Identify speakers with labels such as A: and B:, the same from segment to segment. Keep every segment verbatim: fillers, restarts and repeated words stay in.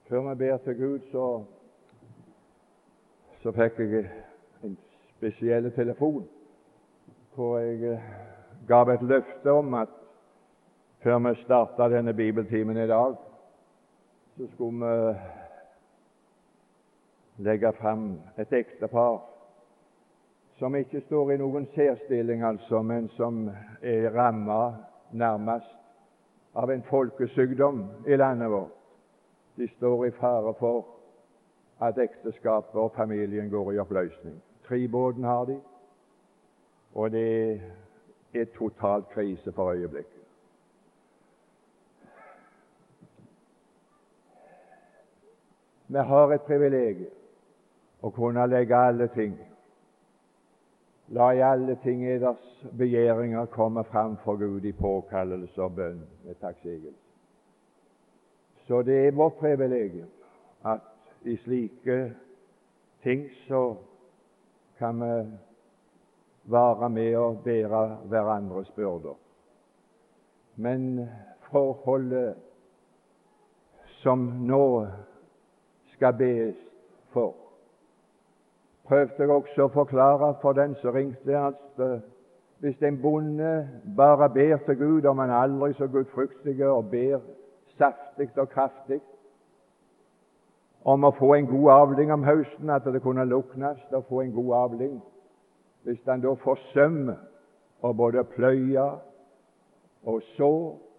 A: Før vi ber til Gud, så, så fikk jeg en spesiell telefon hvor jeg eh, gav et løfte om at før vi startet denne bibeltimen i dag, så skulle vi legge fram et ektepar som ikke står i noen særstilling, altså, men som er rammet nærmest av en folkesykdom i landet vårt. De står i fare for at ekteskapet og familien går i oppløsning. Trebåten har de, og det er totalt krise for øyeblikket. Vi har et privilegium å kunne legge alle ting, la i alle ting eders begjæringer komme fram for Gud i påkallelse og bønn med takksigelse. Så det er vårt privilegium at i slike ting så kan vi være med og bære hverandres byrder. Men forholdet som nå skal bes for, prøvde jeg også å forklare for den som ringte, at hvis en bonde bare ber til Gud om han aldri så gudfryktig og ber saftig og kraftig om å få en god avling om høsten, at det kunne luknes og få en god avling, hvis han da forsømmer å både pløye og så,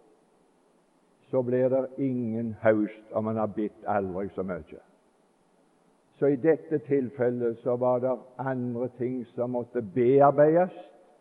A: så blir det ingen høst om han har bitt aldri så mye. Så i dette tilfellet så var det andre ting som måtte bearbeides,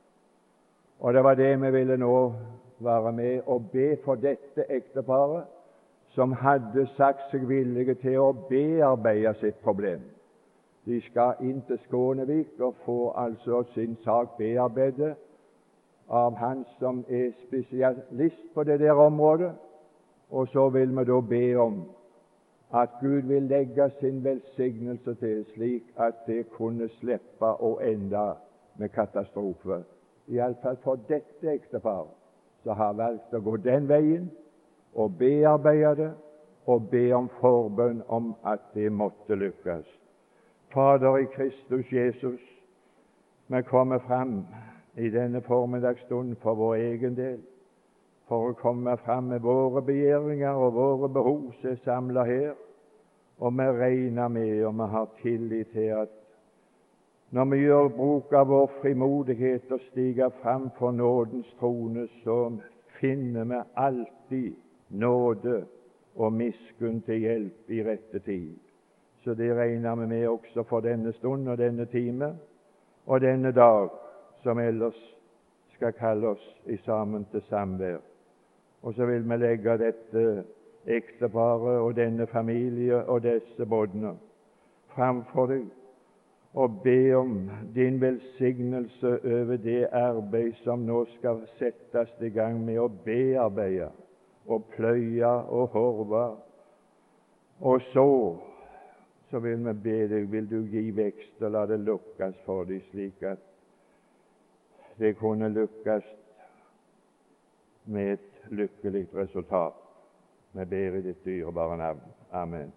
A: og det var det vi ville nå være med og be for dette ekteparet, som hadde sagt seg villige til å bearbeide sitt problem. De skal inn til Skånevik og få altså sin sak bearbeidet av han som er spesialist på det der området, og så vil vi da be om at Gud vil legge sin velsignelse til, slik at det kunne slippe å ende med katastrofe. I alle fall for dette ekteparet så har valgt å gå den veien og bearbeide det og be om forbønn om at det måtte lykkes. Fader i Kristus Jesus, vi kommer fram i denne formiddagsstund for vår egen del, for å komme fram med våre begjæringer og våre behov som er samlet her, og vi regner med og vi har tillit til at når vi gjør bruk av vår frimodighet og stiger fram for nådens trone, så finner vi alltid nåde og miskunn til hjelp i rette tid. Så det regner vi med også for denne stund og denne time og denne dag, som ellers skal kalle oss i sammen til samvær. Og så vil vi legge dette ekteparet og denne familie og disse bådene framfor deg og be om din velsignelse over det arbeid som nå skal settes i gang med å bearbeide og pløye og horve. Og så, så vil vi be deg, vil du gi vekst og la det lukkes for deg, slik at det kunne lykkes med et lykkelig resultat. Vi ber i ditt dyrebare navn. Amen.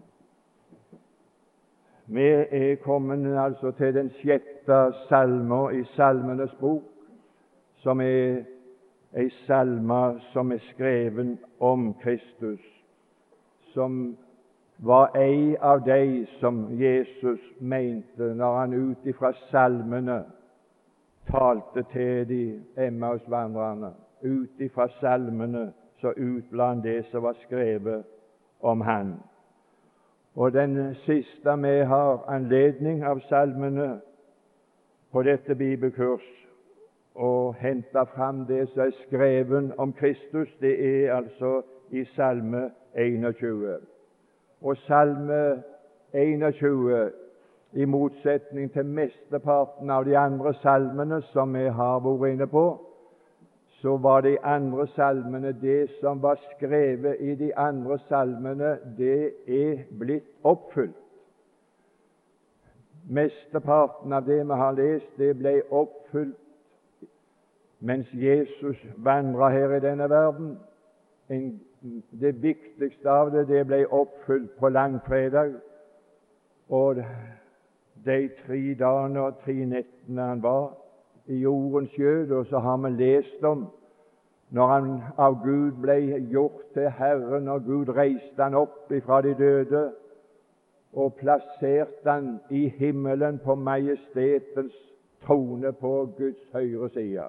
A: Vi er kommet altså til den sjette salme i Salmenes bok, som er en salme som er skreven om Kristus, som var en av de som Jesus mente når han ut ifra salmene talte til de Emmausvandrerne. Ut ifra salmene så utla han det som var skrevet om han. Og den siste vi har anledning av salmene på dette bibelkurs å hente fram det som er skrevet om Kristus, det er altså i salme enogtjue. Og salme enogtjue, i motsetning til mesteparten av de andre salmene som vi har vært inne på, så var de andre salmene, det som var skrevet i de andre salmene, det er blitt oppfylt. Mesteparten av det vi har lest, det ble oppfylt mens Jesus vandret her i denne verden. En det viktigste av det, det ble oppfylt på langfredag, og de tre dagene og tre nettene han var i jordens skjød. Og så har vi lest om når han av Gud ble gjort til Herren, og Gud reiste han opp ifra de døde og plasserte han i himmelen på majestetens trone på Guds høyre side.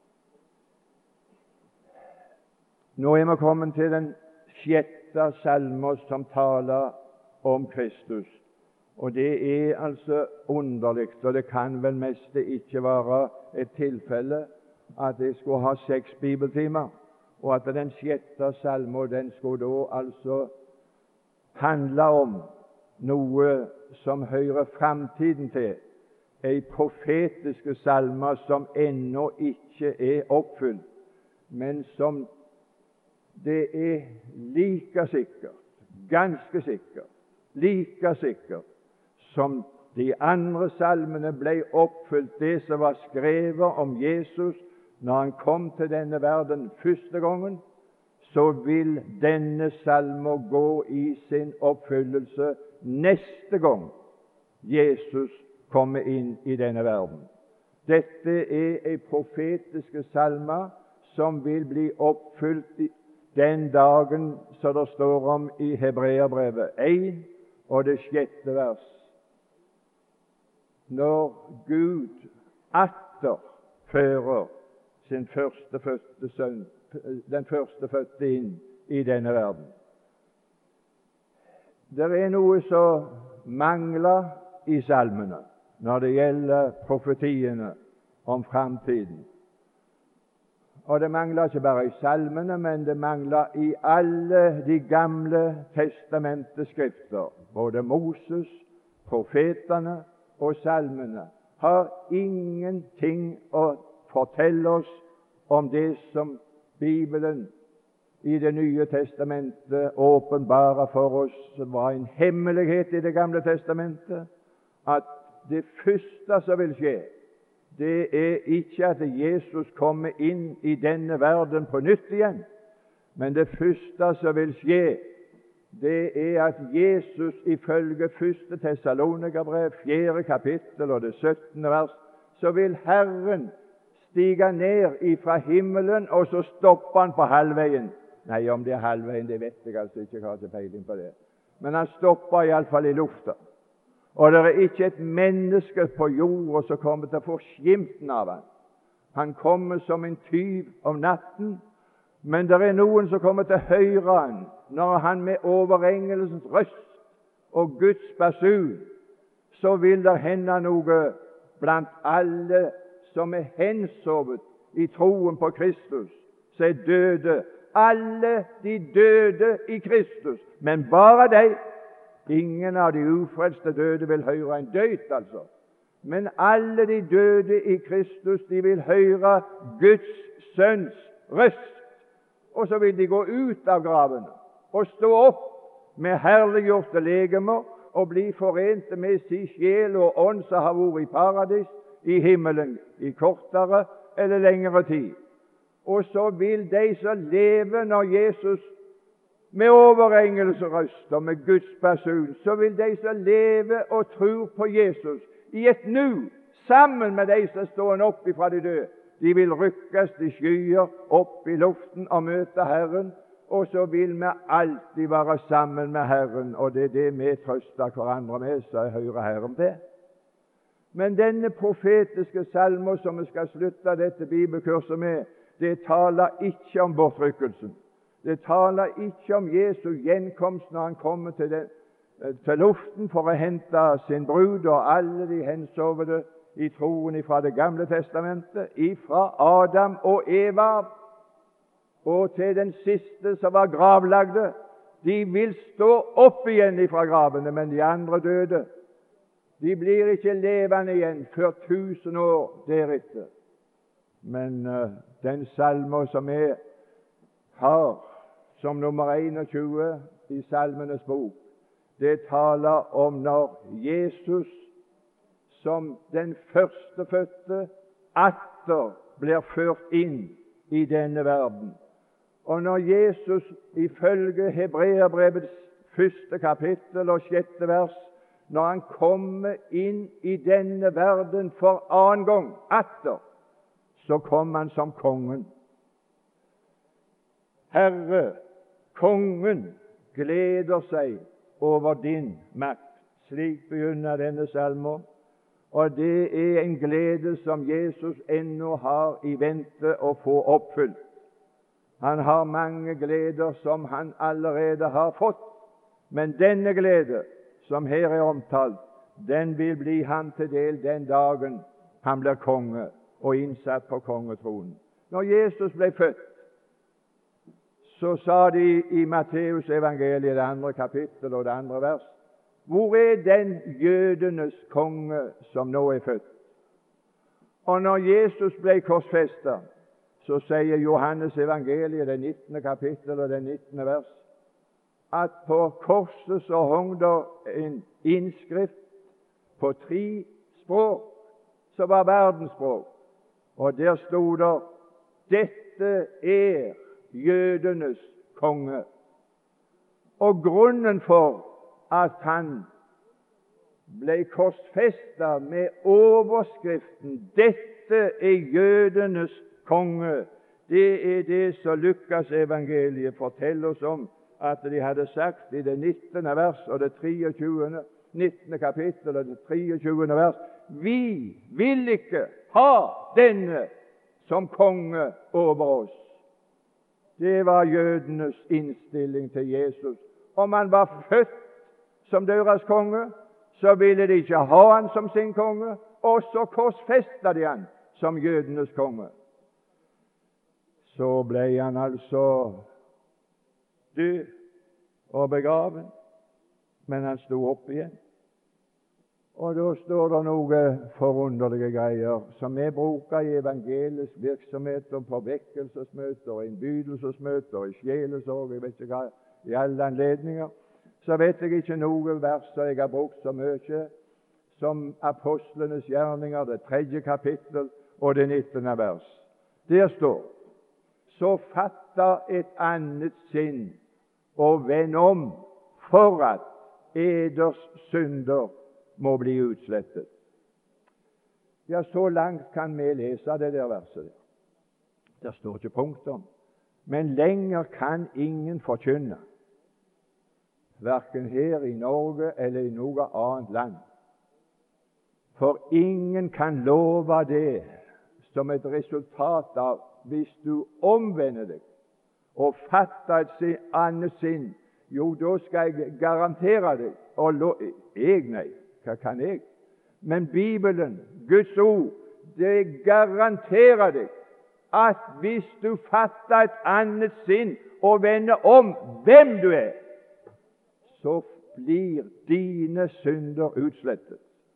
A: Nå er vi kommet til den sjette salme som taler om Kristus. Og det er altså underlig, og det kan vel mest ikke være et tilfelle at jeg skulle ha seks bibeltimer, og at den sjette salme den skulle da altså handle om noe som hører framtiden til, ei profetiske salme som ennå ikke er oppfylt, men som det er like sikkert, ganske sikkert, like sikkert som de andre salmene ble oppfylt, det som var skrevet om Jesus når han kom til denne verden første gangen, så vil denne salme gå i sin oppfyllelse neste gang Jesus kommer inn i denne verden. Dette er en profetiske salme som vil bli oppfylt den dagen som det står om i Hebreerbrevet en og det sjette vers. Når Gud atter fører sin førstefødte sønn, den førstefødte inn i denne verden. Det er noe som mangler i salmene når det gjelder profetiene om framtiden. Og det mangler ikke bare i salmene, men det mangler i alle de gamle testamenteskrifter. Både Moses, profetene og salmene har ingenting å fortelle oss om det som Bibelen i Det nye testamentet åpenbarer for oss, som var en hemmelighet i Det gamle testamentet, at det første som vil skje, det er ikke at Jesus kommer inn i denne verden på nytt igjen, men det første som vil skje, det er at Jesus ifølge første Tessalonikerbrev, fjerde kapittel og det syttende vers, så vil Herren stige ned ifra himmelen, og så stopper han på halvveien. Nei, om det er halvveien, det vet jeg altså ikke, jeg har ikke peiling på det. Men han stopper iallfall i lufta. Og det er ikke et menneske på jorda som kommer til å få skimten av han. Han kommer som en tyv om natten, men det er noen som kommer til å høre han når han med overengelsens røst og Guds basun, så vil det hende noe blant alle som er hensovet i troen på Kristus, som er døde. Alle de døde i Kristus, men bare de. Ingen av de ufrelste døde vil høre en døyt, altså. Men alle de døde i Kristus, de vil høre Guds sønns røst. Og så vil de gå ut av gravene og stå opp med herliggjorte legemer og bli forente med sin sjel og ånd som har vært i paradis, i himmelen, i kortere eller lengre tid. Og så vil de som lever når Jesus med overengelse røst og med Guds basun, så vil de som lever og tror på Jesus i et nu, sammen med de som står opp ifra de døde, de vil rykkes til skyer opp i luften og møte Herren, og så vil vi alltid være sammen med Herren, og det er det vi trøster hverandre med, så jeg hører Herren til. Men denne profetiske salme som vi skal slutte dette bibelkurset med, det taler ikke om bortrykkelsen. Det taler ikke om Jesu gjenkomst når han kommer til, den, til luften for å hente sin brud og alle de hensovede i troen fra Det gamle testamentet, ifra Adam og Eva og til den siste som var gravlagde. De vil stå opp igjen ifra gravene, men de andre døde, de blir ikke levende igjen før tusen år deretter. Men uh, den salmen som er har som nummer enogtjue i Salmenes bok, det taler om når Jesus som den førstefødte atter blir ført inn i denne verden. Og når Jesus ifølge Hebreerbrevets første kapittel og sjette vers, når han kommer inn i denne verden for annen gang atter, så kom han som kongen. Herre, kongen gleder seg over din makt. Slik begynner denne salmen, og det er en glede som Jesus ennå har i vente å få oppfylt. Han har mange gleder som han allerede har fått, men denne glede som her er omtalt, den vil bli ham til del den dagen han blir konge og innsatt på kongetronen. Når Jesus ble født, så sa de i Matteus evangeliet, det andre kapittel og det andre vers, hvor er den jødenes konge som nå er født? Og når Jesus ble korsfestet, så sier Johannes evangeliet, det nittende kapittel og det nittende vers, at på korset så hang der en innskrift på tre språk, som var verdensspråk, og der stod der: dette er jødenes konge. Og grunnen for at han ble korsfestet med overskriften 'Dette er jødenes konge', det er det som Lukas evangeliet forteller oss om at de hadde sagt i det nittende vers og det treogtyvende nittende kapittel og det treogtyvende vers: vi vil ikke ha denne som konge over oss. Det var jødenes innstilling til Jesus. Om han var født som deres konge, så ville de ikke ha han som sin konge, og så korsfestet de han som jødenes konge. Så ble han altså død og begraven, men han sto opp igjen. Og da står det noen forunderlige greier som vi bruker i evangelisk virksomheter, på vekkelsesmøter, innbydelsesmøter, i sjelesorg, jeg vet ikke hva, i alle anledninger. Så vet jeg ikke noe vers som jeg har brukt så mye som apostlenes gjerninger, det tredje kapittel og det nittende vers. Der står: så fatta et annet sinn og vend om, for at eders synder må bli utslettet. Ja, så langt kan vi lese det der verset der. Det står ikke punktum, men lenger kan ingen forkynne, hverken her i Norge eller i noe annet land. For ingen kan love det som et resultat av hvis du omvender deg og fatter et annet sinn. Jo, da skal jeg garantere deg, og lo jeg, nei, hva kan jeg? Men Bibelen, Guds ord, det garanterer deg at hvis du fatter et annet sinn og vender om hvem du er, så blir dine synder utslettet.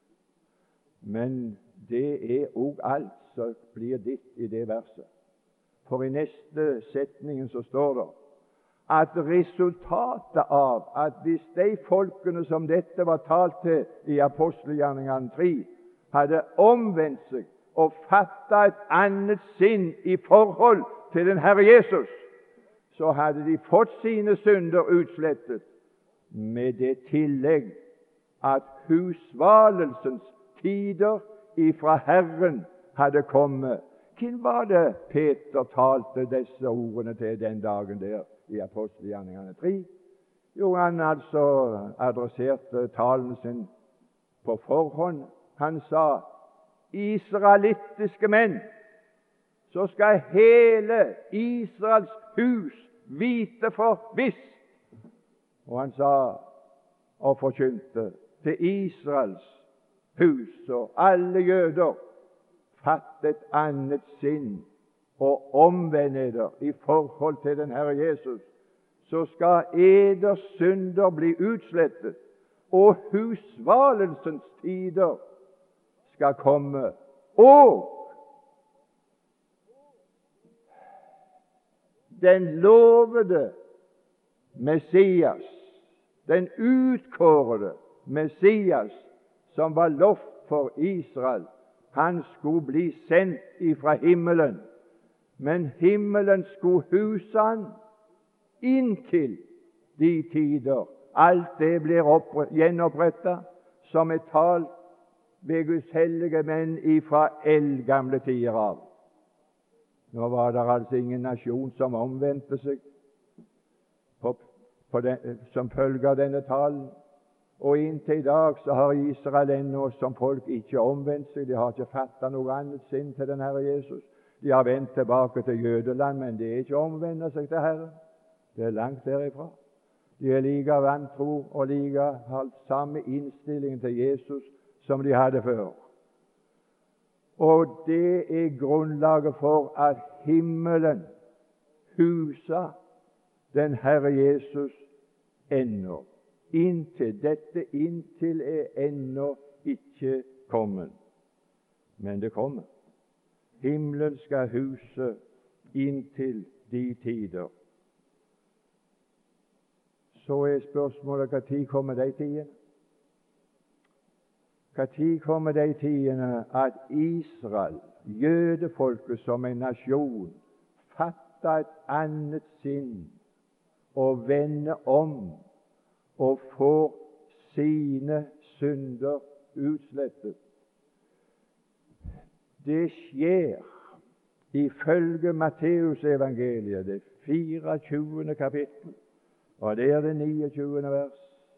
A: Men det er òg alt som blir ditt i det verset. For i neste setningen så står det at resultatet av at hvis de folkene som dette var talt til i apostelgjerningene tre, hadde omvendt seg og fattet et annet sinn i forhold til den Herre Jesus, så hadde de fått sine synder utslettet, med det tillegg at husvalelsens tider ifra Herren hadde kommet. Hvem var det Peter talte disse ordene til den dagen der i apostelgjerningene tre? Jo, han altså adresserte talen sin på forhånd. Han sa: israelittiske menn, så skal hele Israels hus vite for visst. Og han sa og forkynte til Israels hus og alle jøder: fatt et annet sinn og omvend eder i forhold til den Herre Jesus, så skal eders synder bli utslettet, og husvalelsens tider skal komme. Og den lovede Messias, den utkårede Messias, som var lovt for Israel, han skulle bli sendt ifra himmelen, men himmelen skulle huse han inntil de tider alt det blir gjenopprettet som er talt ved Guds hellige menn ifra eldgamle tider av. Nå var det altså ingen nasjon som omvendte seg på, på den, som følge av denne talen. Og inntil i dag så har Israel ennå som folk ikke omvendt seg. De har ikke fattet noe annet sinn til den Herre Jesus. De har vendt tilbake til jødeland, men de er ikke omvendt seg til Herren. Det er langt derifra. De er like vantro og like har samme innstilling til Jesus som de hadde før. Og det er grunnlaget for at himmelen huser den Herre Jesus ennå. Inntil dette inntil er ennå ikke kommet. Men det kommer. Himmelen skal huse inntil de tider. Så er spørsmålet hva tid kommer de tidene? Hva tid kommer de tidene at Israel, jødefolket som en nasjon, fatter et annet sinn og vender om og får sine synder utslettet? Det skjer ifølge Matteusevangeliet, det fireogtyvende kapittel, og det er det niogtyvende vers.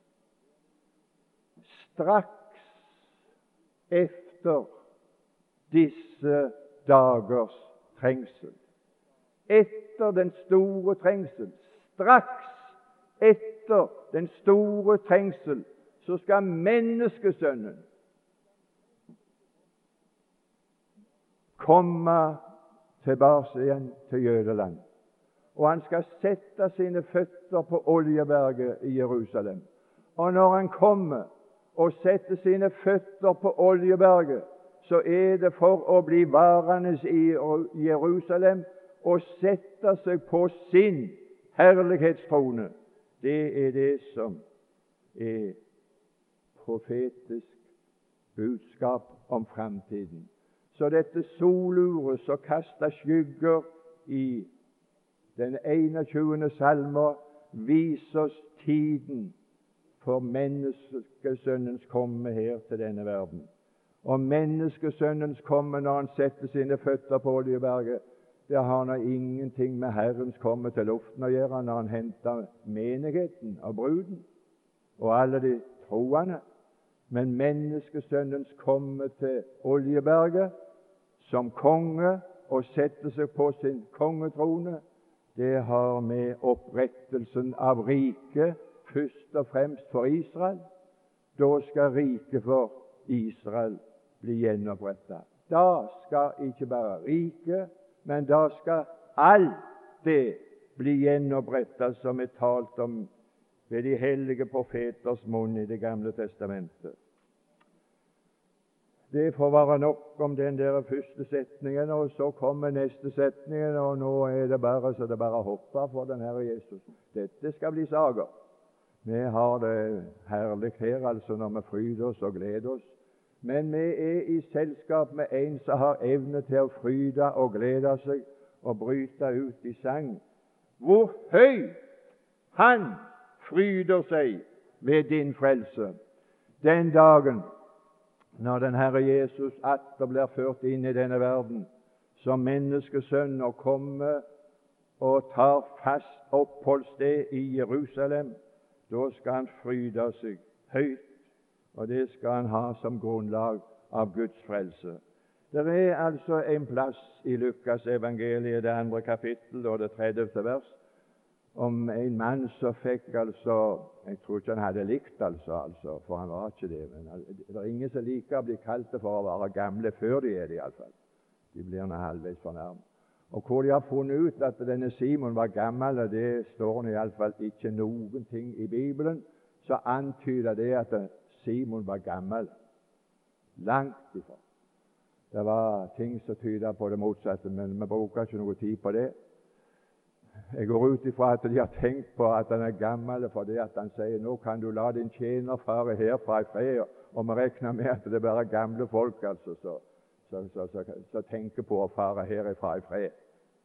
A: Straks efter disse dagers trengsel, etter den store trengsel, straks etter den store trengsel, så skal menneskesønnen komme tilbake igjen til jødeland. Og han skal sette sine føtter på Oljeberget i Jerusalem. Og når han kommer og setter sine føtter på Oljeberget, så er det for å bli varende i Jerusalem og sette seg på sin herlighetstrone. Det er det som er profetisk budskap om framtiden. Så dette soluret som kaster skygger i den enogtyvende salme, viser oss tiden for menneskesønnens komme her til denne verden. Og menneskesønnens komme når han setter sine føtter på Oljeberget, det har nå ingenting med Herrens komme til luften å gjøre når han henter menigheten og bruden og alle de troende. Men menneskesønnens komme til Oljeberget som konge og setter seg på sin kongetrone, det har med opprettelsen av riket først og fremst for Israel. Da skal riket for Israel bli gjenopprettet. Da skal ikke bare riket, men da skal alt det bli gjenopprettet som er talt om ved de hellige profeters munn i Det gamle testamentet. Det får være nok om den der første setningen, og så kommer neste setningen, og nå er det bare så det bare hopper for den Herre Jesus. Dette skal bli sager. Vi har det herlig her, altså, når vi fryder oss og gleder oss. Men vi er i selskap med en som har evne til å fryde og glede seg og bryte ut i sang. Hvor høy han fryder seg ved din frelse. Den dagen når den Herre Jesus atter blir ført inn i denne verden som menneskesønn og kommer og tar fast oppholdssted i Jerusalem, da skal han fryde seg høyt, og det skal han ha som grunnlag av Guds frelse. Det er altså en plass i Lukas evangeliet, det andre kapittel og det tredjevte vers, om en mann som fikk altså, jeg tror ikke han hadde likt altså, altså for han var ikke det, men det er ingen som liker å bli kalt det for å være gamle før de er det i alle fall. De blir nå halvveis fornærmet. Og hvor de har funnet ut at denne Simon var gammel, det står i alle fall ikke noen ting i Bibelen, så antyder det at Simon var gammel. Langt ifra. Det var ting som tyder på det motsatte, men vi bruker ikke noe tid på det. Jeg går ut ifra at de har tenkt på at han er gammel, fordi at han sier nå kan du la din tjener fare herfra i fred, og vi regner med at det er bare gamle folk altså, så, så, så, så, så tenker på å fare herifra i fred.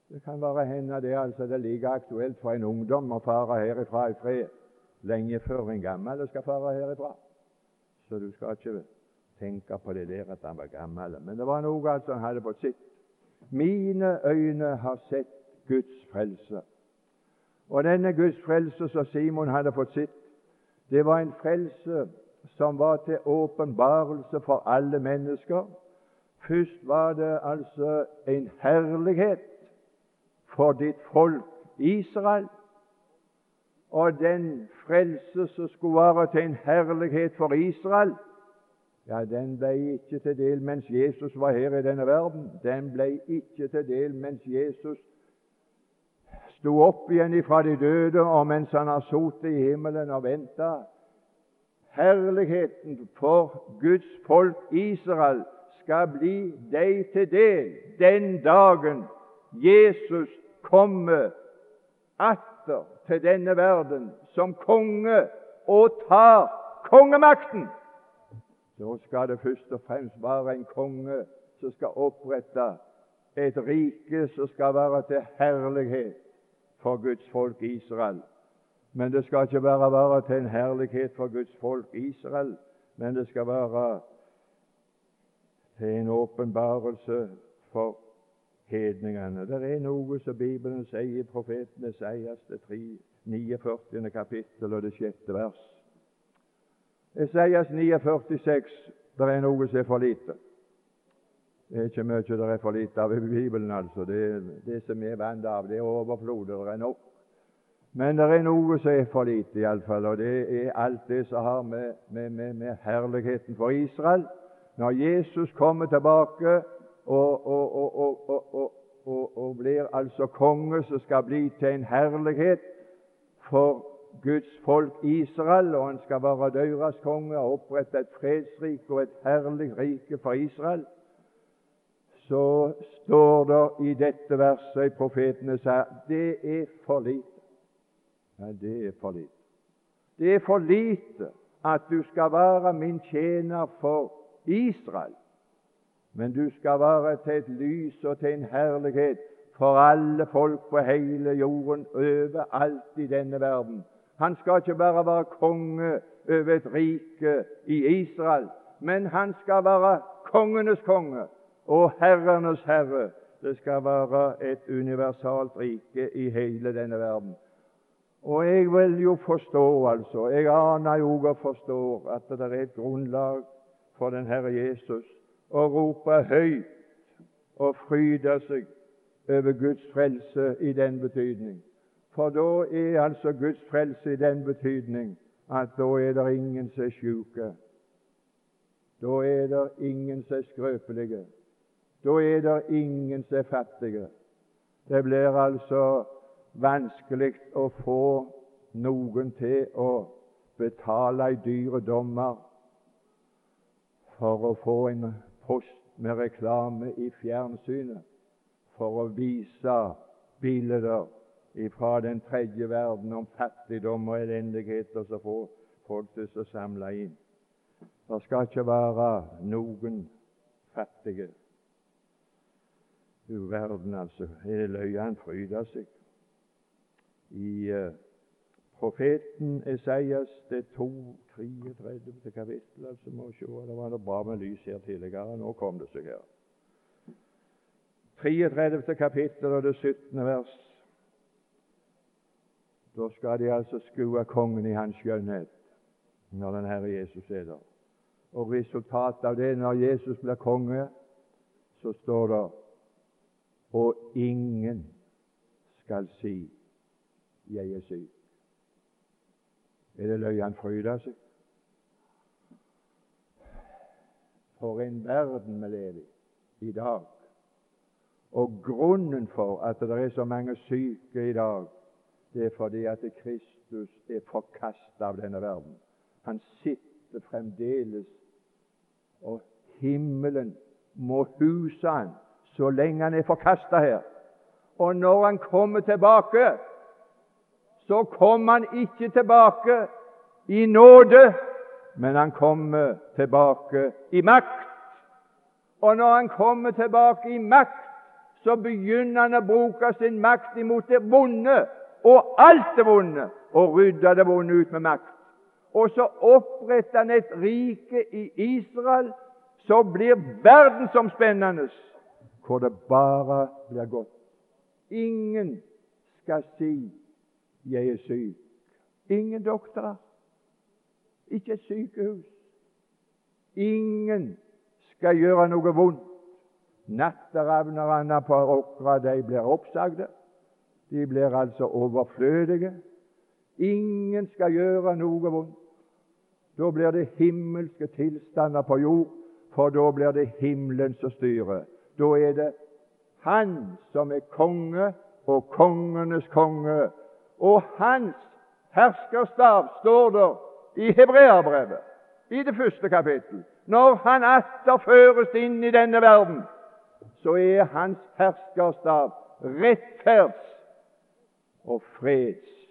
A: Det kan bare hende det altså det er like aktuelt for en ungdom å fare herifra i fred lenge før en gammel skal fare herifra. Så du skal ikke tenke på det der at han var gammel. Men det var noe altså han hadde fått sett. Mine øyne har sett Guds frelse. Og denne Guds frelse som Simon hadde fått sett, det var en frelse som var til åpenbarelse for alle mennesker. Først var det altså en herlighet for ditt folk Israel, og den frelse som skulle være til en herlighet for Israel, ja, den ble ikke til del mens Jesus var her i denne verden. Den ble ikke til del mens Jesus sto opp igjen ifra de døde, og mens han har sittet i himmelen og ventet. Herligheten for Guds folk Israel skal bli deg til del den dagen Jesus kommer atter til denne verden som konge og tar kongemakten. Så skal det først og fremst være en konge som skal opprette et rike som skal være til herlighet for Guds folk Israel. Men det skal ikke bare være til en herlighet for Guds folk Israel, men det skal være til en åpenbarelse for hedningene. Det er noe som Bibelen sier i profeten Esaias det niogførtiende kapittel og det sjette vers. Esaias niogførti seks, det er noe som er for lite. Det er ikke mye det er for lite av i Bibelen, altså. Det, det som er vant av, det er overflod, det er nok. Men det er noe som er for lite, i alle fall, og det er alt det som har med, med, med, med herligheten for Israel. Når Jesus kommer tilbake og, og, og, og, og, og, og blir altså konge, som skal bli til en herlighet for Guds folk Israel, og han skal være deres konge og opprette et fredsrike og et herlig rike for Israel, så står det i dette verset i profetene sa, det er for lite. Ja, det er for lite. Det er for lite at du skal være min tjener for Israel, men du skal være til et lys og til en herlighet for alle folk på hele jorden, overalt i denne verden. Han skal ikke bare være konge over et rike i Israel, men han skal være kongenes konge og herrenes herre. Det skal være et universalt rike i hele denne verden. Og jeg vil jo forstå, altså, jeg aner jo og forstår at det er et grunnlag for den Herre Jesus å rope høyt og fryde seg over Guds frelse i den betydning. For da er altså Guds frelse i den betydning at da er det ingen som er syke. Da er det ingen som er skrøpelige. Da er det ingen som er fattige. Det blir altså vanskelig å få noen til å betale i dyre dommer for å få en post med reklame i fjernsynet, for å vise bilder fra den tredje verden om fattigdom og elendigheter som får folk til å samle inn. Det skal ikke være noen fattige. Du verden, altså, er det løye han fryder seg. I uh, profeten Esaias, det treogtredivte kapittel, altså, må se, det var det bra med lys her tidligere, nå kom det seg her. treogtredivte kapittel og det syttende vers. Da skal de altså skue kongen i hans skjønnhet når den Herre Jesus er der. Og resultatet av det, når Jesus blir konge, så står det, og ingen skal si, jeg er syk. Er det løye han fryder seg? For en verden vi lever i i dag. Og grunnen for at det er så mange syke i dag, det er fordi at Kristus er forkastet av denne verden. Han sitter fremdeles, og himmelen må huse han så lenge han er forkastet her. Og når han kommer tilbake, så kommer han ikke tilbake i nåde, men han kommer tilbake i makt. Og når han kommer tilbake i makt, så begynner han å bruke sin makt imot det vonde, og alt det vonde, og rydde det vonde ut med makt. Og så oppretter han et rike i Israel, så blir verdensomspennende, hvor det bare blir godt. Ingen skal si 'jeg er syk'. Ingen doktorer, ikke et sykehus. Ingen skal gjøre noe vondt. Natteravnerne på Åkra, de blir oppsagde. De blir altså overflødige. Ingen skal gjøre noe vondt. Da blir det himmelske tilstander på jord, for da blir det himmelen som styrer. Da er det Han som er konge og kongenes konge, og hans herskerstav står der i Hebreerbrevet, i det første kapittel. Når han atter føres inn i denne verden, så er hans herskerstav rettferds og freds.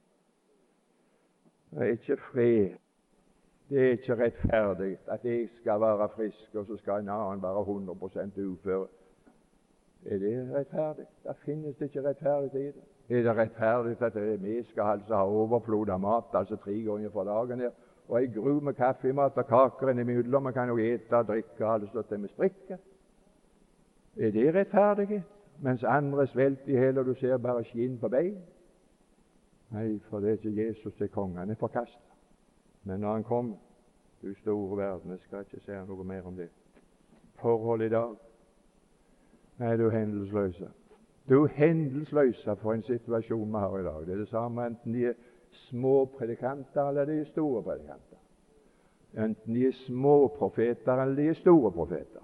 A: Det er ikke fred. Det er ikke rettferdig at jeg skal være frisk, og så skal en annen være hundre prosent ufør. Er det rettferdig? Da finnes det ikke rettferdig i det. Er det rettferdig at vi skal altså ha overflod av mat, altså tre ganger for dagen her, og ei gru med kaffemat og kaker innimellom, og kan jo ete og drikke altså til vi sprikker? Er det rettferdighet? Mens andre svelter i hjel, og du ser bare skinn på bein? Nei, for det er ikke Jesus til kongen. Han er forkastet. Men når han kommer, du store verden, jeg skal ikke si noe mer om det. Forhold i dag. Nei, du hendelsløse. Du hendelsløse for en situasjon vi har i dag. Det er det samme enten de er små predikanter eller de er store predikanter. Enten de er små profeter eller de er store profeter.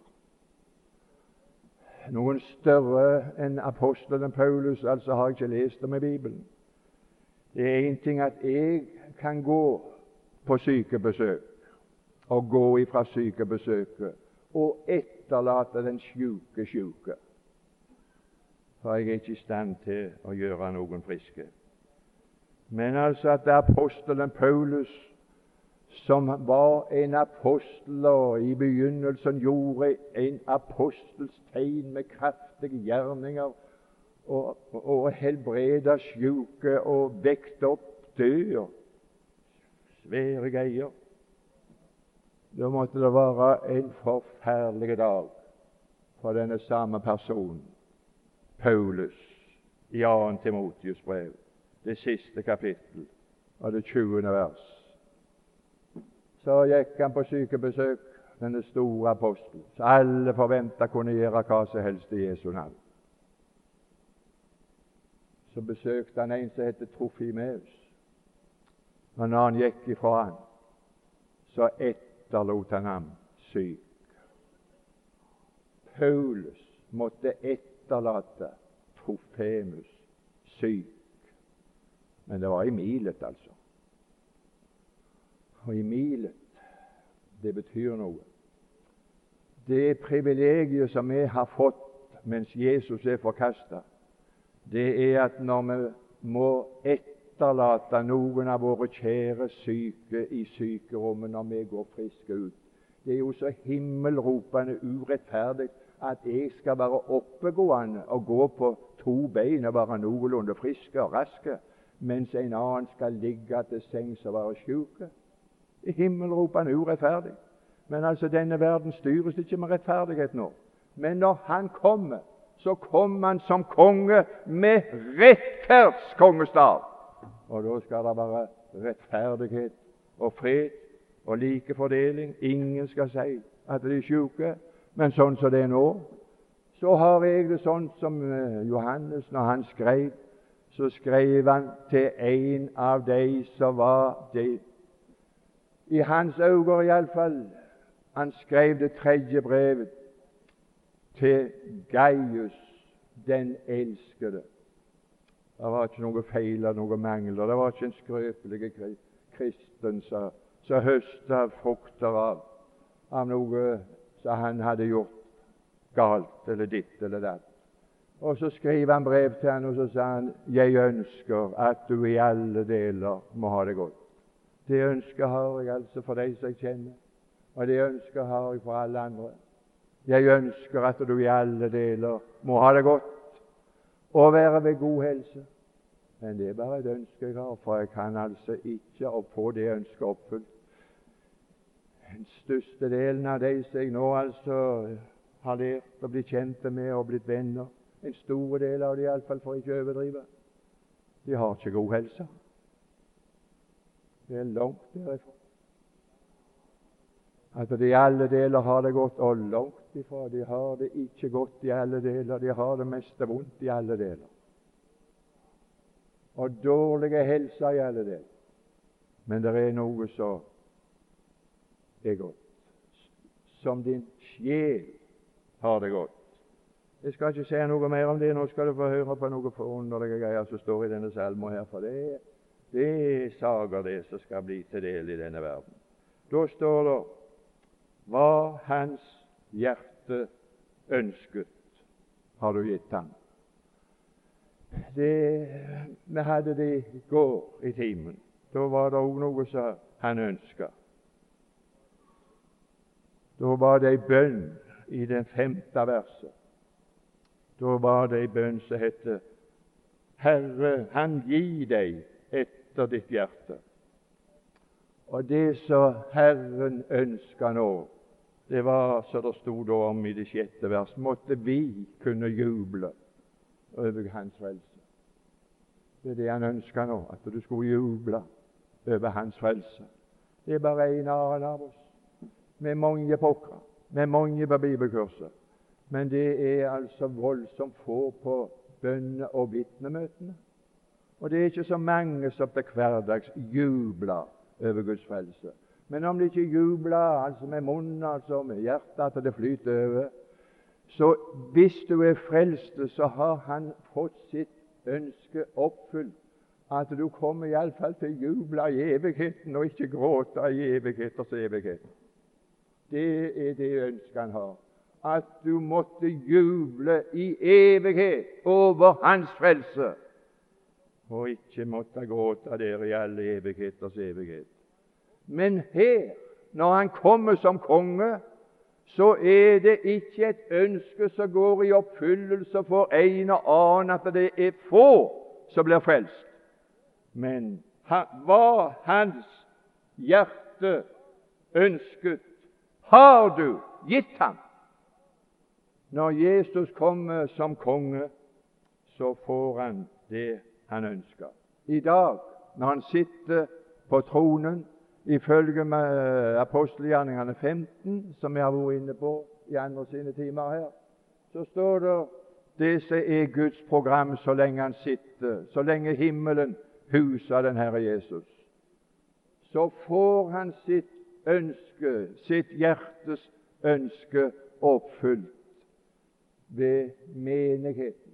A: Noen større enn apostelen Paulus altså har jeg ikke lest om i Bibelen. Det er en ting at jeg kan gå på sykebesøk og gå ifra sykebesøket og etterlate den sjuke sjuke. For jeg er ikke i stand til å gjøre noen friske. Men altså at det er apostelen Paulus, som var en apostel og i begynnelsen gjorde en apostels tegn med kraftige gjerninger og, og, og helbreda sjuke og vekte opp død, svære greier. Da måtte det være en forferdelig dag for denne samme personen, Paulus, i annet Timotius brev, det siste kapittel av det tjuende vers. Så gikk han på sykebesøk, denne store apostel, så alle forventet kunne gjøre hva som helst i Jesu navn. Så besøkte han en som heter Trofimeus, og når han gikk ifra han, så etterlot han ham syk. Paulus måtte etterlate Trofimeus syk. Men det var i Milet, altså. Og i Milet, det betyr noe. Det privilegiet som vi har fått mens Jesus er forkastet, det er at når vi må etterlate noen av våre kjære syke i sykerommet når vi går friske ut. Det er jo så himmelropende urettferdig at jeg skal være oppegående og gå på to bein og være noenlunde friske og raske, mens en annen skal ligge til sengs og være syke. Det er himmelropende urettferdig. Men altså, denne verden styres ikke med rettferdighet nå. Men når han kommer, så kommer han som konge med rettferds kongestav. Og da skal det være rettferdighet og fred og like fordeling. Ingen skal si at de er syke, men sånn som det er nå, så har jeg det sånn som Johannes, når han skrev, så skrev han til en av de som var det, i hans øyne iallfall. Han skrev det tredje brevet til Gaius, den elskede. Det var ikke noe feil og noe mangler. Det var ikke en skrøpelig kristen som høstet frukter av, av noe som han hadde gjort galt, eller ditt eller datt. Og så skrev han brev til han, og så sa han, jeg ønsker at du i alle deler må ha det godt. Det ønsket har jeg altså for de som jeg kjenner, og det ønsket har jeg for alle andre. Jeg ønsker at du i alle deler må ha det godt og være ved god helse. Men det er bare et ønske jeg har, for jeg kan altså ikke å få det ønsket oppfylt. Den største delen av de som jeg nå altså har lært å bli kjent med og blitt venner, en stor del av de iallfall, for ikke å overdrive, de har ikke god helse. Det er langt derifra. At de i alle deler har det godt, og langt ifra. De har det ikke godt i alle deler. De har det meste vondt i alle deler. Og dårlige helser i alle deler. Men det er noe som er godt. Som din sjel har det godt. Jeg skal ikke si noe mer om det. Nå skal du få høre på noe forunderlige greier som står i denne salmen her. For det er, det er saker det som skal bli til del i denne verden. Da står det hva hans hjerte ønsket, har du gitt ham. Det, vi hadde det i går i timen. Da var det også noe som han ønsket. Da var det en bønn i det femte verset. Da var det en bønn som hette Herre, han gi deg etter ditt hjerte. Og det som Herren ønsker nå, det var, så det stod om i det sjette vers, måtte vi kunne juble over hans frelse. Det er det han ønsker nå, at du skulle juble over hans frelse. Det er bare en annen av oss, med mange pokker, med mange på bibelkurser. Men det er altså voldsomt få på bønne- og vitnemøtene. Og det er ikke så mange som til hverdags jubler over Guds frelse. Men om de ikke jubler altså med munnen, altså med hjertet, at det flyter over, så hvis du er frelst, så har han fått sitt ønske oppfylt, at du kommer i alle fall til å juble i evigheten og ikke gråte i evigheters evighet. Det er det ønsket han har, at du måtte juble i evighet over hans frelse, og ikke måtte gråte der i alle evigheters evighet. Men her, når han kommer som konge, så er det ikke et ønske som går i oppfyllelse for en og annen, at det er få som blir frelst. Men hva hans hjerte ønsket, har du gitt ham. Når Jesus kommer som konge, så får han det han ønsker. I dag, når han sitter på tronen, ifølge med apostelgjerningene femten, som jeg har vært inne på i andre sine timer her, så står det det som er Guds program så lenge han sitter, så lenge himmelen huser den Herre Jesus. Så får han sitt ønske, sitt hjertes ønske oppfylt ved menigheten.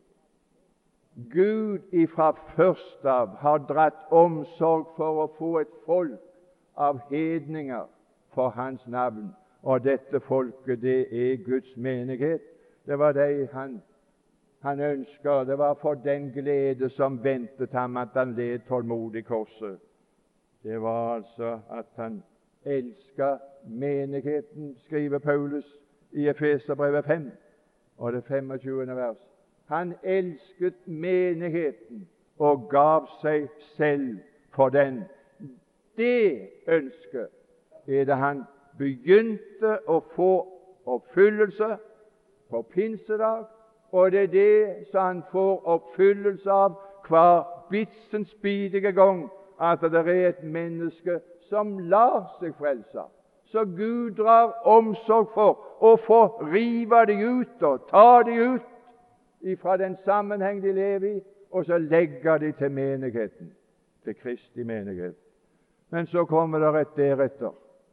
A: Gud ifra først av har dratt omsorg for å få et folk av hedninger for hans navn, og dette folket, det er Guds menighet. Det var det han, han ønsker. Det var for den glede som ventet ham at han led tålmodig korset. Det var altså at han elsket menigheten, skriver Paulus i Efeserbrevet fem og det femogtyvende vers. Han elsket menigheten og gav seg selv for den. Det ønsket er det han begynte å få oppfyllelse på pinsedag, og det er det som han får oppfyllelse av hver bitsens bidige gang, at det er et menneske som lar seg frelse. Så Gud drar omsorg for å få rive de ut og ta de ut ifra den sammenheng de lever i, og så legger de til menigheten, til Kristi menighet. Men så kommer det rett deretter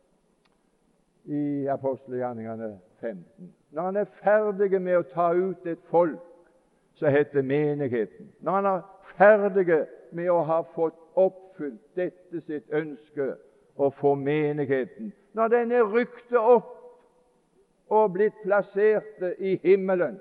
A: i apostelgjerningene femten. Når han er ferdig med å ta ut et folk som heter menigheten, når han er ferdig med å ha fått oppfylt dette sitt ønske å få menigheten, når den er rykket opp og blitt plassert i himmelen,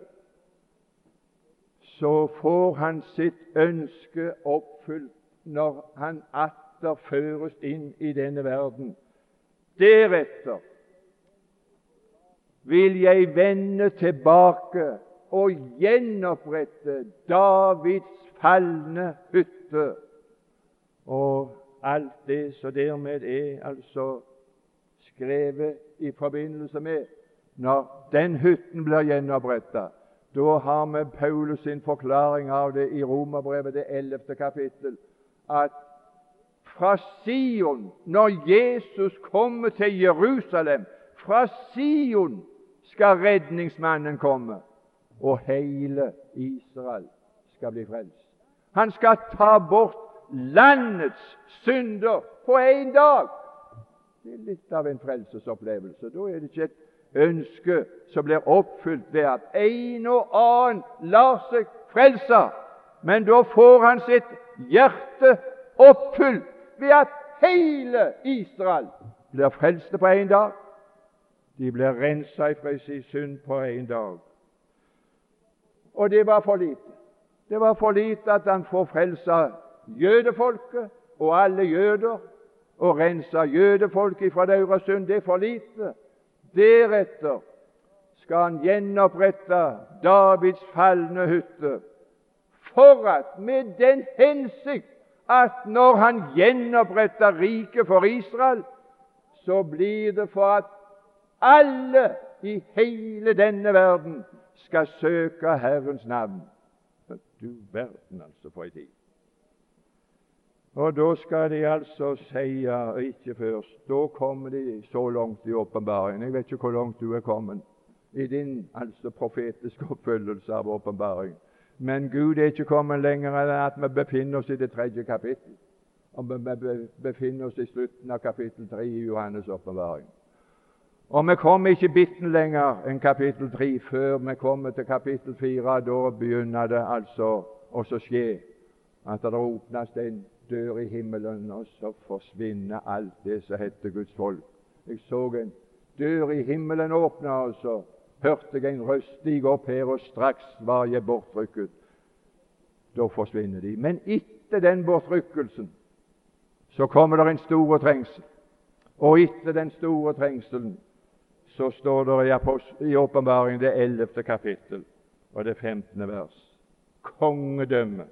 A: så får han sitt ønske oppfylt når han atter føres inn i denne verden. Deretter vil jeg vende tilbake og gjenopprette Davids falne hytte. Og alt det som dermed er altså skrevet i forbindelse med når den hytten blir gjenopprettet. Da har vi Paulus sin forklaring av det i Romerbrevet, det ellevte kapittel, at fra Sion, når Jesus kommer til Jerusalem, fra Sion skal redningsmannen komme, og hele Israel skal bli frelst. Han skal ta bort landets synder på en dag. Det er litt av en frelsesopplevelse. Da er det ikke et ønske som blir oppfylt ved at en og annen lar seg frelse, men da får han sitt hjerte oppfylt ved at hele Israel blir frelste på en dag. De blir renset fra sin synd på en dag. Og det var for lite. Det var for lite at han får frelse jødefolket og alle jøder, og rense jødefolket fra deres synd. Det er for lite. Deretter skal han gjenopprette Davids falne hytte, for at med den hensikt at når han gjenoppretter riket for Israel, så blir det for at alle i hele denne verden skal søke Herrens navn. Du verden, altså, for en tid. Og da skal de altså si, og ikke først, da kommer de så langt i åpenbaringen. Jeg vet ikke hvor langt du er kommet i din altså profetiske oppfyllelse av åpenbaringen. Men Gud er ikke kommet lenger enn at vi befinner oss i det tredje kapittel. Og vi befinner oss i slutten av kapittel tre i Johannes åpenbaring. Og vi kommer ikke bitten lenger enn kapittel tre før vi kommer til kapittel fire. Da begynner det altså å skje at det åpnes en dør i himmelen, og så forsvinner alt det som heter Guds folk. Jeg så en dør i himmelen åpne, og så hørte jeg en røst stige opp her, og straks var jeg bortrykket. Da forsvinner de. Men etter den bortrykkelsen så kommer det en stor trengsel. Og etter den store trengselen så står det i, Apost- i åpenbaringen det ellevte kapittel og det femtende vers. Kongedømme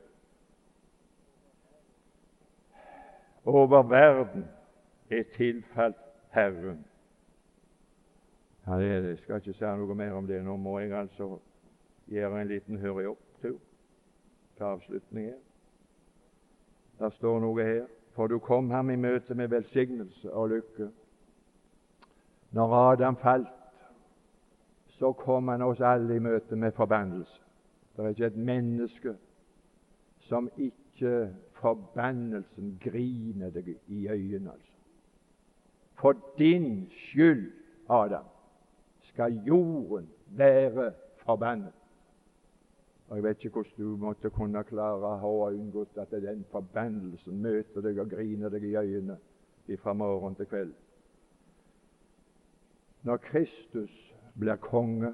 A: over verden er tilfalt Herren. Ja, det er det. Jeg skal ikke si noe mer om det. Nå må jeg altså gjøre en liten hurry opp-tur til avslutning her. Der står noe her. For du kom ham i møte med velsignelse og lykke. Når Adam falt, så kom han oss alle i møte med forbannelse. Det er ikke et menneske som ikke forbannelsen griner deg i øynene. Altså. For din skyld, Adam, skal jorden være forbannet. Og jeg vet ikke hvordan du måtte kunne klare å ha unngått at den forbannelsen møter deg og griner deg i øynene fra morgen til kveld. Når Kristus blir konge,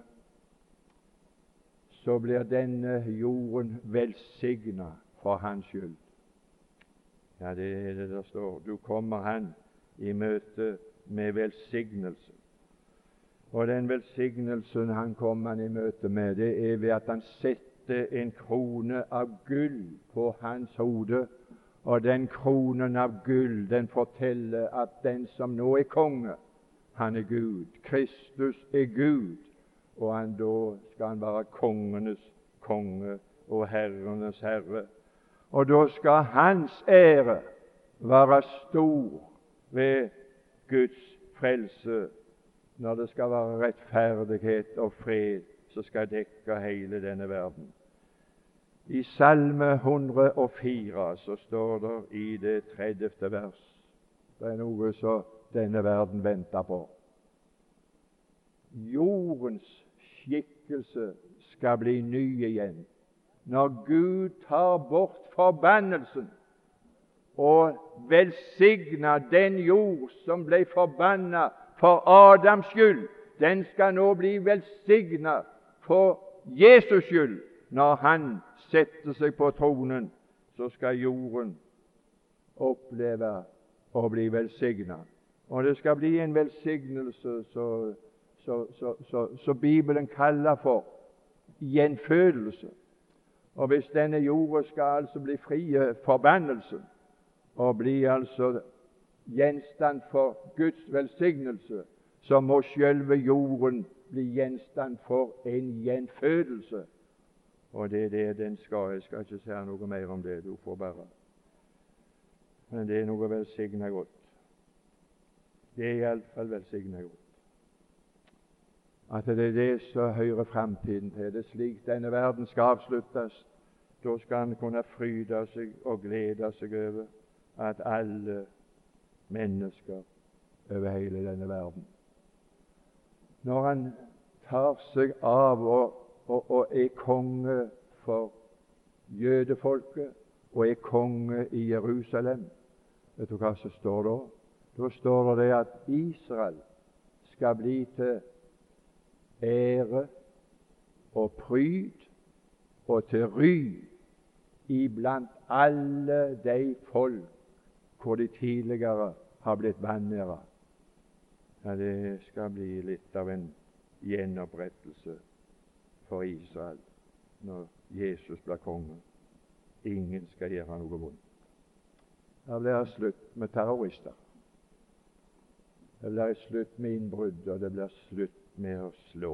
A: så blir denne jorden velsignet for hans skyld. Ja, det er det der står. Du kommer han i møte med velsignelse. Og den velsignelsen han kommer han i møte med, det er ved at han setter en krone av gull på hans hode. Og den kronen av gull, den forteller at den som nå er konge, han er Gud. Kristus er Gud, og han, da skal han være kongenes konge og herrenes herre. Og da skal hans ære være stor ved Guds frelse, når det skal være rettferdighet og fred som skal dekke hele denne verden. I Salme et hundre og fire så står det i det tredjefte vers, det er noe som denne verden venter på. Jordens skikkelse skal bli ny igjen. Når Gud tar bort forbannelsen og velsigner den jord som ble forbannet for Adams skyld, den skal nå bli velsignet for Jesus skyld. Når han setter seg på tronen, så skal jorden oppleve å bli velsignet. Og det skal bli en velsignelse så, så, så, så, så Bibelen kaller for gjenfødelse. Og hvis denne jorda skal altså bli fri forbannelse og bli altså gjenstand for Guds velsignelse, så må selve jorden bli gjenstand for en gjenfødelse. Og det er det den skal. Jeg skal ikke si noe mer om det, du får bare. Men det er noe velsignet godt. Det er iallfall velsignet godt. At det er det som hører fremtiden til. Det er slik denne verden skal avsluttes. Da skal han kunne fryde seg og glede seg over at alle mennesker over hele denne verden, når han tar seg av og, og, og er konge for jødefolket og er konge i Jerusalem, vet du hva som står da? Da står det at Israel skal bli til ære og pryd og til ry iblant alle de folk hvor de tidligere har blitt vanæret. Ja, det skal bli litt av en gjenopprettelse for Israel når Jesus blir konge. Ingen skal gjøre noe vondt. Da blir det slutt med terrorister. Det blir slutt med innbrudd, og det blir slutt med å slå.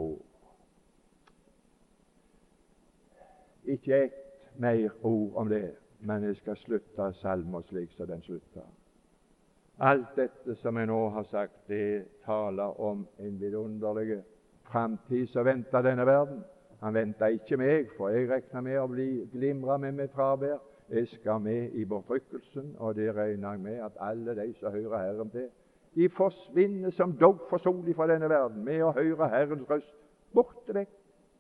A: Ikke ett mer ord om det, men jeg skal slutte salmen slik som den slutter. Alt dette som jeg nå har sagt, det taler om en vidunderlig framtid som venter denne verden. Han venter ikke meg, for jeg regner med å bli glimra med mitt fravær. Jeg skal med i bortrykkelsen, og det regner jeg med at alle de som hører Herren til, de forsvinner som dogg for sol fra denne verden med å høre Herrens røst borte vekk.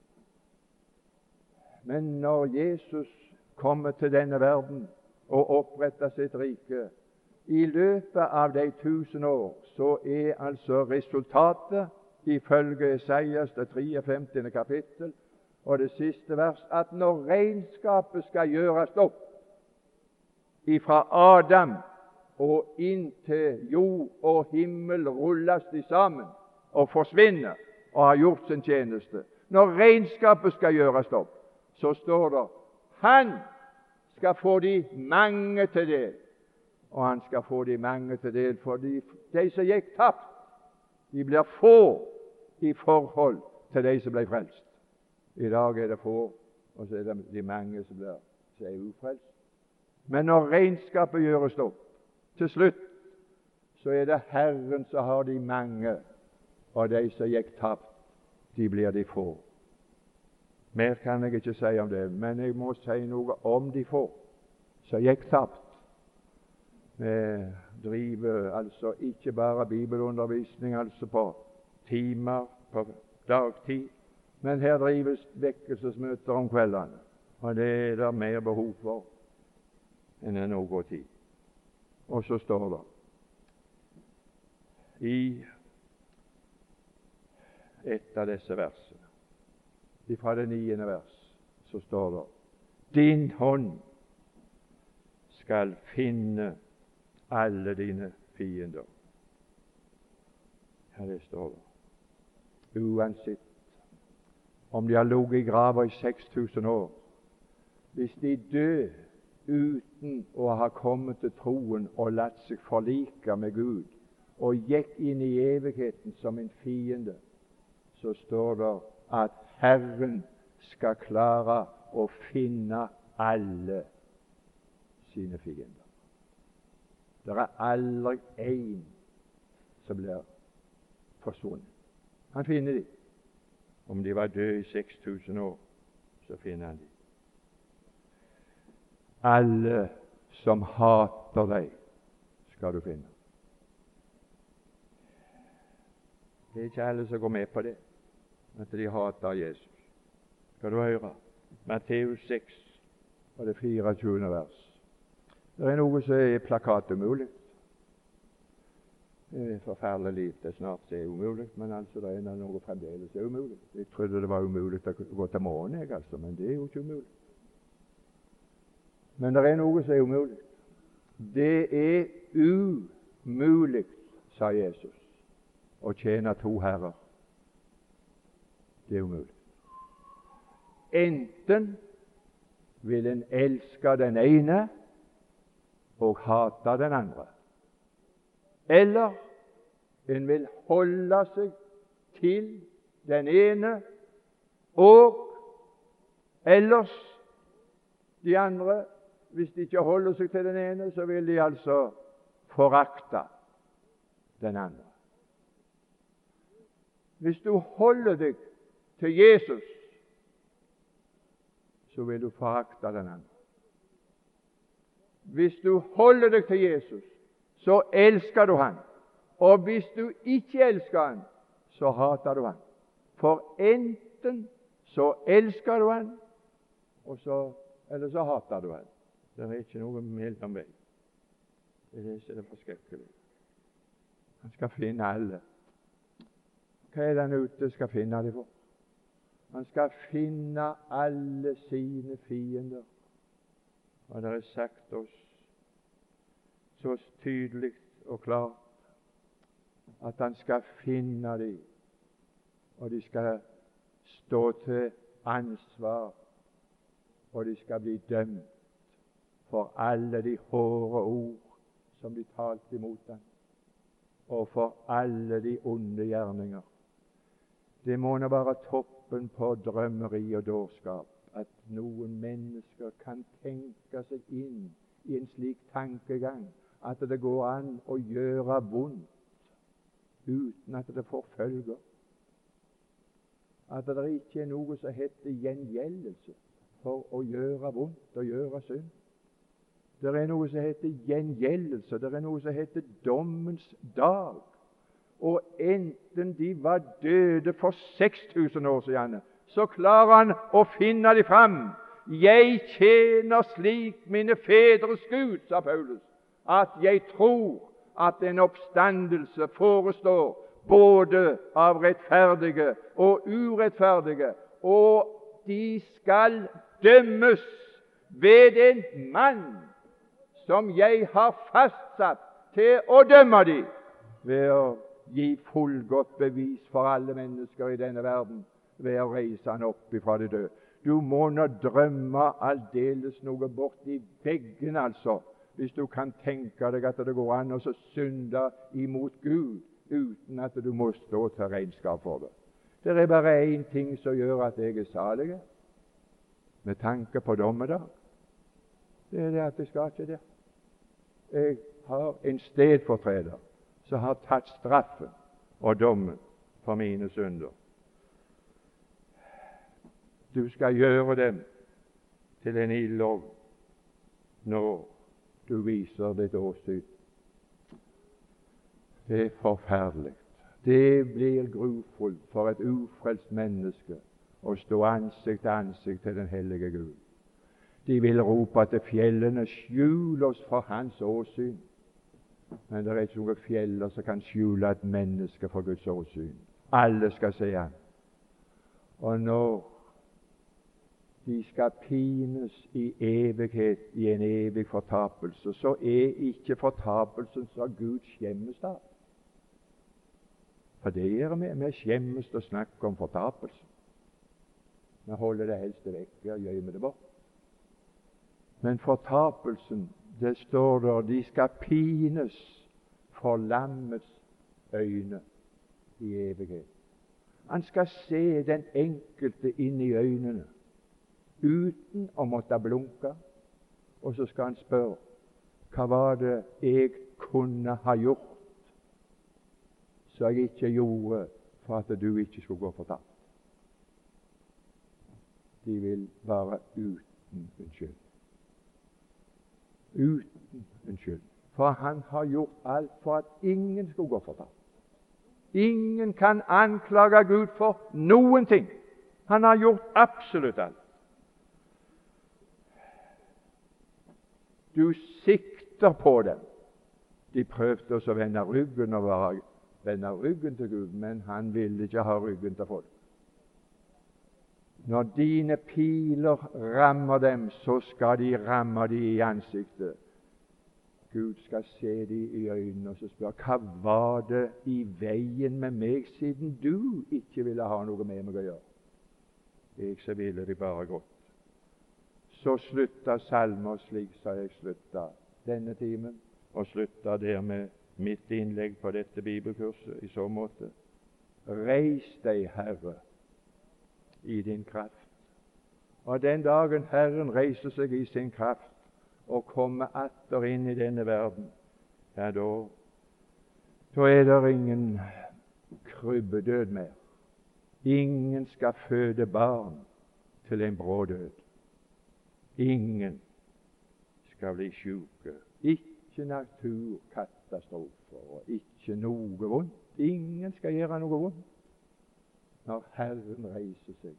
A: Men når Jesus kommer til denne verden og oppretter sitt rike, i løpet av de tusen år, så er altså resultatet, ifølge Esaias det femtiende kapittel og det siste vers, at når regnskapet skal gjøres opp ifra Adam og inn til jord og himmel, rulles de sammen og forsvinner og har gjort sin tjeneste. Når regnskapet skal gjøres opp, så står det han skal få de mange til del. Og han skal få de mange til del, for de, de som gikk tapt, de blir få i forhold til de som ble frelst. I dag er det få, og så er det de mange som blir som er ufrelst. Men når regnskapet gjøres opp, til slutt, så er det Herren som har de mange, og de som gikk tapt, de blir de få. Mer kan jeg ikke si om det, men jeg må si noe om de få som gikk tapt. Vi driver altså ikke bare bibelundervisning altså på timer på dagtid, men her drives vekkelsesmøter om kveldene, og det er det mer behov for enn det noe tid. Og så står det i et av disse versene, fra det niende vers, så står det: din hånd skal finne alle dine fiender. Ja, det står det. Uansett om de har ligget i grava i seks tusen år, hvis de dør uten å ha kommet til troen og latt seg forlike med Gud og gikk inn i evigheten som en fiende, så står det at Herren skal klare å finne alle sine fiender. Det er aldri én som blir forsvunnet. Han finner dem. Om de var døde i seks tusen år, så finner han dem. Alle som hater deg, skal du finne. Det er ikke alle som går med på det, at de hater Jesus. Skal du høre? Matteus seks og det fireogtjuende vers. Det er noe som er plakatumulig. Det er forferdelig lite snart som er umulig, men altså det er noe fremdeles er umulig. Jeg trodde det var umulig å gå til månen, jeg, altså, men det er jo ikke umulig. Men det er noe som er umulig. Det er umulig, sa Jesus, å tjene to herrer. Det er umulig. Enten vil en elske den ene og hate den andre, eller en vil holde seg til den ene, og ellers de andre, hvis de ikke holder seg til den ene, så vil de altså forakte den andre. Hvis du holder deg til Jesus, så vil du forakte den andre. Hvis du holder deg til Jesus, så elsker du han. Og hvis du ikke elsker han, så hater du han. For enten så elsker du han, og så, eller så hater du han. Det er ikke noe mellom vei. Det er ikke det forskrekkelig. Han skal finne alle. Hva er det han ute skal finne dem for? Han skal finne alle sine fiender. Og det er sagt oss så tydelig og klart at han skal finne dem, og de skal stå til ansvar, og de skal bli dømt for alle de hårde ord som de talte imot ham, og for alle de onde gjerninger. Det må nå være toppen på drømmeri og dårskap at noen mennesker kan tenke seg inn i en slik tankegang at det går an å gjøre vondt uten at det forfølger. At det ikke er noe som heter gjengjeldelse for å gjøre vondt og gjøre synd. Det er noe som heter gjengjeldelse, det er noe som heter dommens dag. Og enten de var døde for seks tusen år siden, så klarer han å finne dem fram. Jeg tjener slik mine fedres Gud, sa Paulus, at jeg tror at en oppstandelse forestår både av rettferdige og urettferdige, og de skal dømmes ved en mann som jeg har fastsatt til å dømme dem, ved å gi fullgodt bevis for alle mennesker i denne verden ved å reise han opp ifra de døde. Du må nå drømme aldeles noe bort i veggen, altså, hvis du kan tenke deg at det går an å synde imot Gud uten at du må stå til regnskap for det. Det er bare én ting som gjør at jeg er salig, med tanke på dommedag. Det er det at jeg skal ikke det. Jeg har en stedfortreder som har tatt straffen og dommen for mine synder. Du skal gjøre dem til en ildovn når du viser ditt åsyn. Det er forferdelig. Det blir grufullt for et ufrelst menneske å stå ansikt til ansikt til den hellige Gud. De vil rope til fjellene, skjul oss for hans åsyn. Men det er ikke noen fjeller som kan skjule et menneske for Guds åsyn. Alle skal se han. Og når de skal pines i evighet, i en evig fortapelse, så er ikke fortapelsen så Gud skjemmes av. For det gjør vi. Vi skjemmes til å snakke om fortapelsen. Vi holder det helst vekk og gjemmer det bort. Men fortapelsen, det står der, de skal pines for lammets øyne i evighet. Han skal se den enkelte inn i øynene uten å måtte blunke, og så skal han spørre, hva var det jeg kunne ha gjort så jeg ikke gjorde for at du ikke skulle gå fortapt? De vil være uten unnskyld. Uten unnskyld. For han har gjort alt for at ingen skulle gå fortapt. Ingen kan anklage Gud for noen ting. Han har gjort absolutt alt. Du sikter på dem. De prøvde også å vende ryggen og være, vende ryggen til Gud, men han ville ikke ha ryggen til folk. Når dine piler rammer dem, så skal de ramme dem i ansiktet. Gud skal se dem i øynene og så spørre, hva var det i veien med meg siden du ikke ville ha noe med meg å gjøre? jeg så ville de bare gått. Så slutta salmer slik som jeg slutta denne timen, og slutta der med mitt innlegg på dette bibelkurset i så måte. Reis deg, Herre, i din kraft. Og den dagen Herren reiser seg i sin kraft og kommer atter inn i denne verden, ja, da, da er det ingen krybbedød mer. Ingen skal føde barn til en brå død. Ingen skal bli syke. Ikke naturkatastrofer og ikke noe vondt. Ingen skal gjøre noe vondt når Herren reiser seg.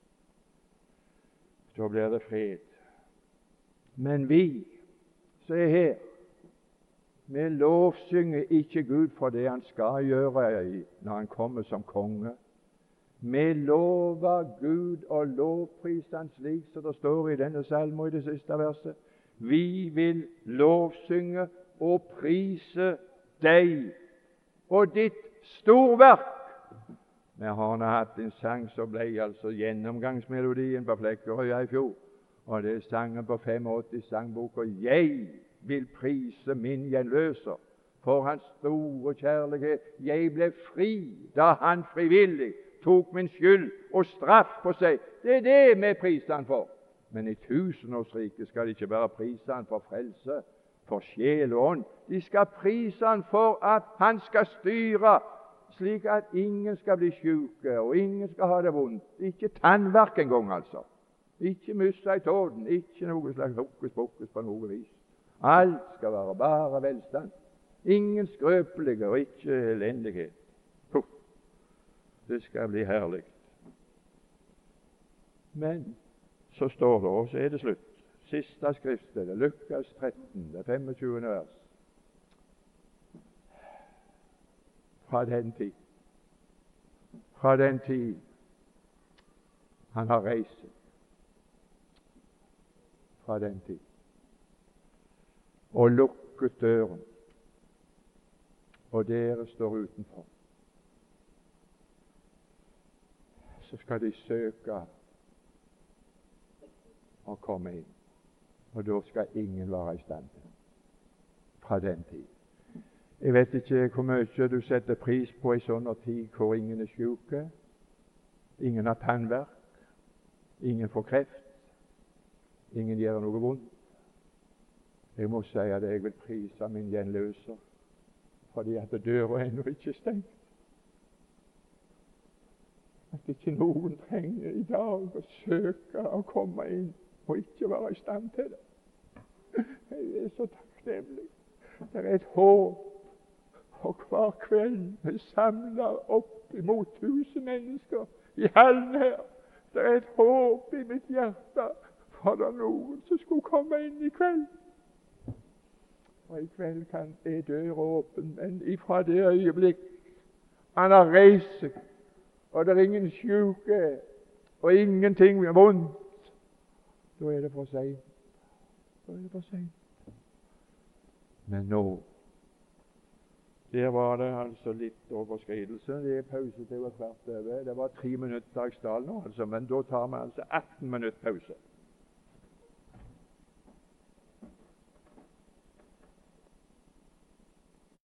A: Da blir det fred. Men vi som er her, vi lovsynger ikke Gud for det Han skal gjøre når Han kommer som konge. Vi lover Gud og lovpriser Han slik som det står i denne salmen i det siste verset. Vi vil lovsynge og prise deg og ditt storverk. Vi har nå hatt en sang som ble altså gjennomgangsmelodien på Flekkerøya i fjor, og det er sangen på åttifem sangboka. Jeg vil prise min gjenløser for hans store kjærlighet. Jeg ble fri da Han frivillig tok min skyld og straff på seg. Det er det vi priser Han for. Men i tusenårsriket skal de ikke bare prise Han for frelse, for sjel og ånd. De skal prise Han for at Han skal styre, slik at ingen skal bli syke, og ingen skal ha det vondt. Ikke tannverk engang, altså. Ikke miste i tåden, ikke noe slags hokus pokus på noe vis. Alt skal være bare velstand. Ingen skrøpelige og ikke elendighet. Puh. Det skal bli herlig. Men så står det, og så er det slutt. Siste skriftsted, Lukas tretten, det femogtjuende vers. Fra den tid, fra den tid Han har reist seg, fra den tid, og lukket døren, og dere står utenfor, så skal de søke å komme inn, og da skal ingen være i stand til, fra den tid. Jeg vet ikke hvor mye du setter pris på i sånn tid hvor ingen er syke, ingen har tannverk, ingen får kreft, ingen gjør noe vondt. Jeg må si at jeg vil prise min gjenløser, fordi at døra ennå ikke er stengt. At ikke noen trenger i dag å søke å komme inn og ikke være i stand til det. Jeg er så takknemlig. Det er et håp. Og hver kveld vi samler opp imot tusen mennesker i hallen her. Det er et håp i mitt hjerte for det er noen som skulle komme inn i kveld. Og i kveld kan er døra åpen, men ifra det øyeblikk Han har reist seg, og det er ingen syke og ingenting vondt, da er det for sent. Da er det for sent. Men nå, der var det altså litt overskridelse. Det er pause til hvert over. Det var tre minutter dagsdal nå, altså, men da tar vi altså atten minutter pause.